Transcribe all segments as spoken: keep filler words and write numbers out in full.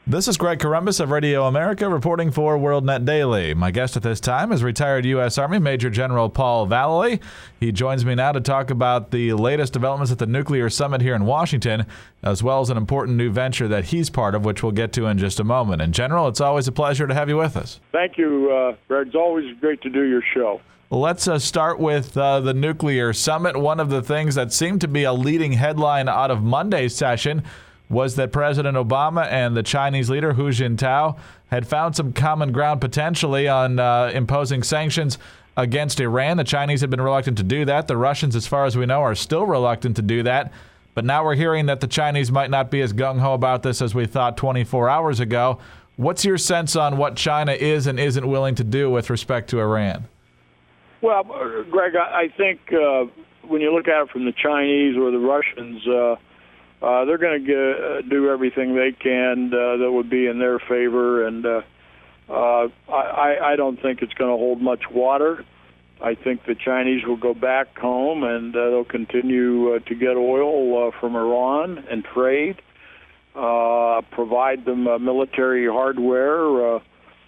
This is Greg Corombos of Radio America reporting for WorldNet Daily. My guest at this time is retired U S. Army Major General Paul Vallely. He joins me now to talk about the latest developments at the Nuclear Summit here in Washington, as well as an important new venture that he's part of, which we'll get to in just a moment. And General, it's always a pleasure to have you with us. Thank you, uh, Greg. It's always great to do your show. Well, let's uh, start with uh, the Nuclear Summit. One of the things that seemed to be a leading headline out of Monday's session was that President Obama and the Chinese leader Hu Jintao had found some common ground potentially on uh, imposing sanctions against Iran. The Chinese have been reluctant to do that. The Russians, as far as we know, are still reluctant to do that. But now we're hearing that the Chinese might not be as gung-ho about this as we thought twenty-four hours ago. What's your sense on what China is and isn't willing to do with respect to Iran? Well, Greg, I think uh, when you look at it from the Chinese or the Russians, uh, Uh, they're going to uh, do everything they can uh, that would be in their favor, and uh, uh, I, I don't think it's going to hold much water. I think the Chinese will go back home, and uh, they'll continue uh, to get oil uh, from Iran and trade, uh, provide them uh, military hardware. Uh,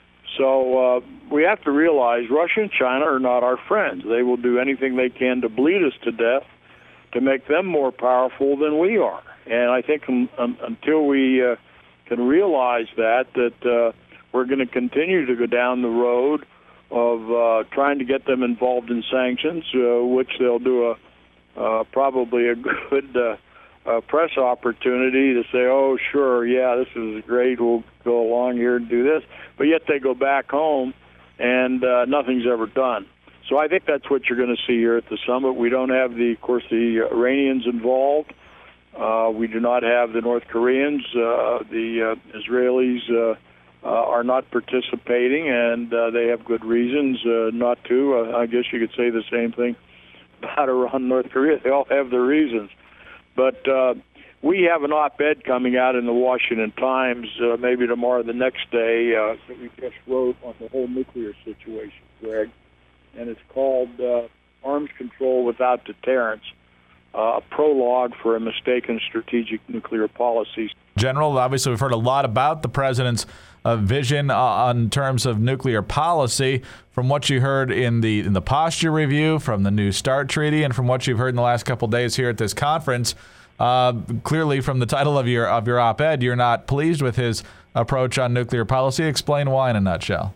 so uh, we have to realize Russia and China are not our friends. They will do anything they can to bleed us to death to make them more powerful than we are. And I think um, um, until we uh, can realize that, that uh, we're going to continue to go down the road of uh, trying to get them involved in sanctions, uh, which they'll do a uh, probably a good uh, uh, press opportunity to say, oh, sure, yeah, this is great, we'll go along here and do this. But yet they go back home and uh, nothing's ever done. So I think that's what you're going to see here at the summit. We don't have, the, of course, the Iranians involved. Uh, we do not have the North Koreans. Uh, the uh, Israelis uh, uh, are not participating, and uh, they have good reasons uh, not to. Uh, I guess you could say the same thing about Iran and North Korea. They all have their reasons. But uh, we have an op-ed coming out in the Washington Times, uh, maybe tomorrow or the next day, uh, that we just wrote on the whole nuclear situation, Greg. And it's called uh, Arms Control Without Deterrence. Uh, a prologue for a mistaken strategic nuclear policy. General, obviously we've heard a lot about the president's uh, vision uh, on terms of nuclear policy. From what you heard in the in the posture review, from the New START treaty, and from what you've heard in the last couple of days here at this conference, uh, clearly from the title of your of your op-ed, you're not pleased with his approach on nuclear policy. Explain why in a nutshell.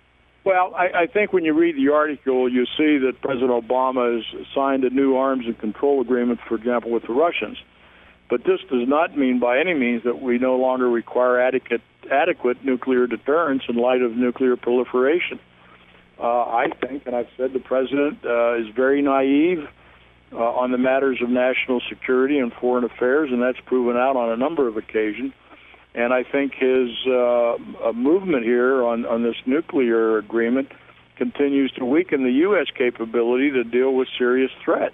Well, I, I think when you read the article, you see that President Obama has signed a new arms and control agreement, for example, with the Russians. But this does not mean by any means that we no longer require adequate, adequate nuclear deterrence in light of nuclear proliferation. Uh, I think, and I've said the President uh, is very naive uh, on the matters of national security and foreign affairs, and that's proven out on a number of occasions. And I think his uh, movement here on, on this nuclear agreement continues to weaken the U S capability to deal with serious threats.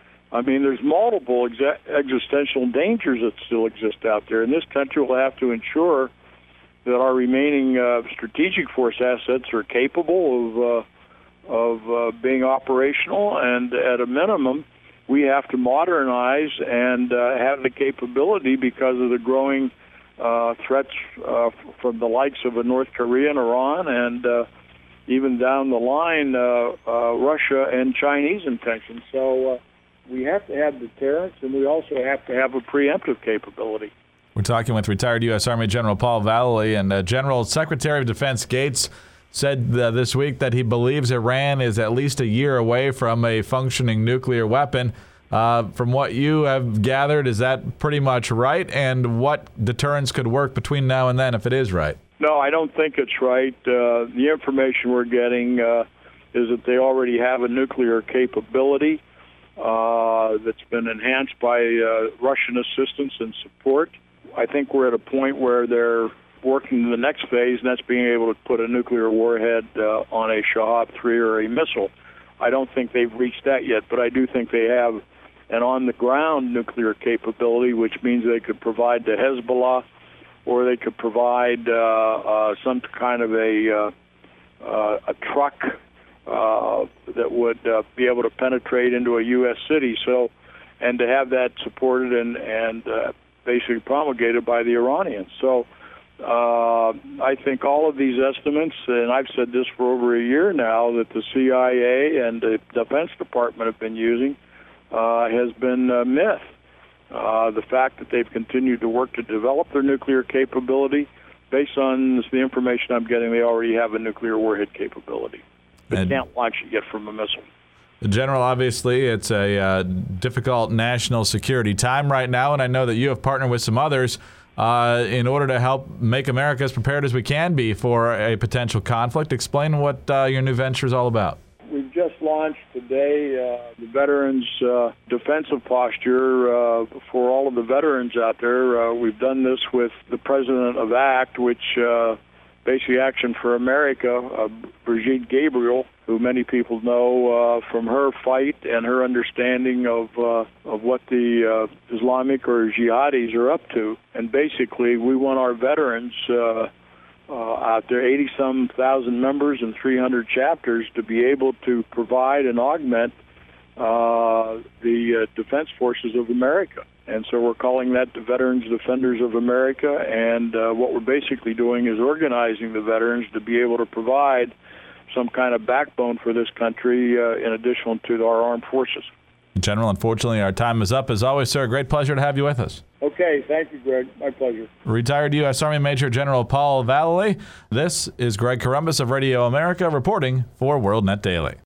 I mean, there's multiple ex- existential dangers that still exist out there, and this country will have to ensure that our remaining uh, strategic force assets are capable of uh, of uh, being operational, and at a minimum, we have to modernize and uh, have the capability because of the growing Uh, threats uh, from the likes of a North Korea and Iran, and uh, even down the line, uh, uh, Russia and Chinese intentions. So uh, we have to have deterrence, and we also have to have a preemptive capability. We're talking with retired U S. Army General Paul Vallely, and uh, General Secretary of Defense Gates said uh, this week that he believes Iran is at least a year away from a functioning nuclear weapon. Uh, from what you have gathered, is that pretty much right? And what deterrence could work between now and then if it is right? No, I don't think it's right. Uh, the information we're getting uh, is that they already have a nuclear capability uh, that's been enhanced by uh, Russian assistance and support. I think we're at a point where they're working the next phase, and that's being able to put a nuclear warhead uh, on a Shahab three or a missile. I don't think they've reached that yet, but I do think they have an on-the-ground nuclear capability, which means they could provide to Hezbollah, or they could provide uh, uh, some kind of a uh, uh, a truck uh, that would uh, be able to penetrate into a U S city. So, and to have that supported and and uh, basically promulgated by the Iranians. So, uh, I think all of these estimates, and I've said this for over a year now, that the C I A and the Defense Department have been using uh, has been a myth. Uh, the fact that they've continued to work to develop their nuclear capability, based on the information I'm getting, they already have a nuclear warhead capability. They can't launch it yet from a missile. General, obviously, it's a uh, difficult national security time right now, and I know that you have partnered with some others uh, in order to help make America as prepared as we can be for a potential conflict. Explain what uh, your new venture is all about. We've just launched today uh, the Veterans uh, Defensive Posture uh, for all of the veterans out there. Uh, we've done this with the president of ACT, which uh, basically Action for America, uh, Brigitte Gabriel, who many people know uh, from her fight and her understanding of uh, of what the uh, Islamic or jihadis are up to. And basically, we want our veterans uh, uh, out there, eighty-some thousand members and three hundred chapters, to be able to provide and augment uh, the uh, Defense Forces of America. And so we're calling that the Veterans Defenders of America, and uh, what we're basically doing is organizing the veterans to be able to provide some kind of backbone for this country uh, in addition to our armed forces. General, unfortunately, our time is up. As always, sir, great pleasure to have you with us. Okay, thank you, Greg. My pleasure. Retired U S Army Major General Paul Vallely. This is Greg Corombos of Radio America reporting for WorldNet Daily.